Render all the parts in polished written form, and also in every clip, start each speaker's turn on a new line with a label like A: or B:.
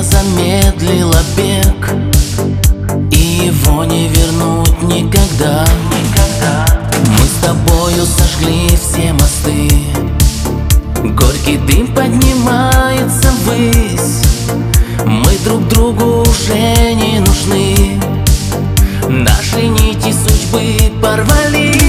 A: время замедлило бег, и его не вернуть никогда. Мы с тобою сожгли все мосты, горький дым поднимается ввысь. Мы друг другу уже не нужны, наши нити судьбы порвались.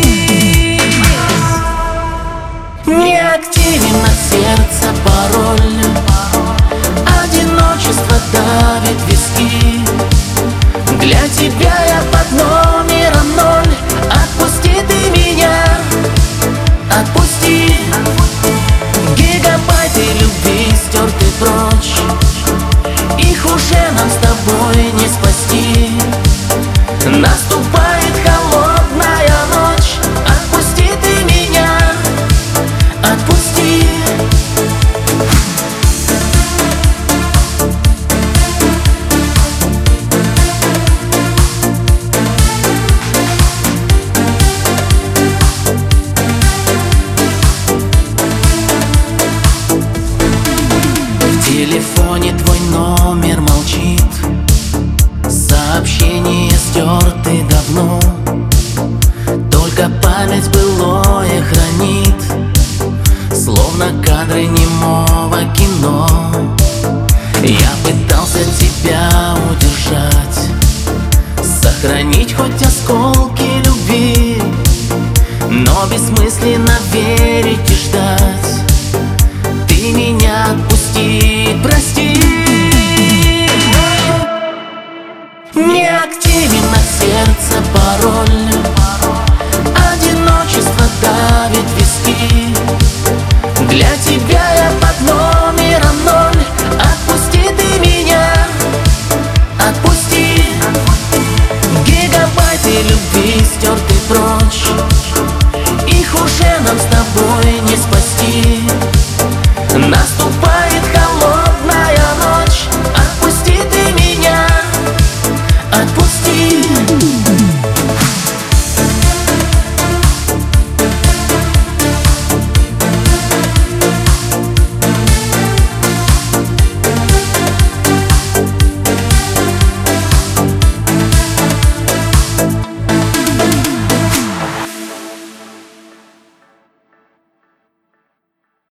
A: Не активен от сердца пароль, одиночество давит виски. Для тебя я под номером 0. Отпусти ты меня, отпусти. Гигабайты любви стерты прочь, их уже нам с тобой не спасти. Наступает холодная ночь, отпусти ты меня, отпусти. В телефоне твой номер молчит, сообщения стерты давно, только память былое хранит, словно кадры немого кино. Я пытался тебя удержать, сохранить хоть осколки любви, но бессмысленно верить и ждать. Ты меня отпусти, прости. Не активен от сердца пароль, одиночество давит виски. Для тебя я под номером 0. Отпусти ты меня, отпусти. Гигабайты любви стерты прочь,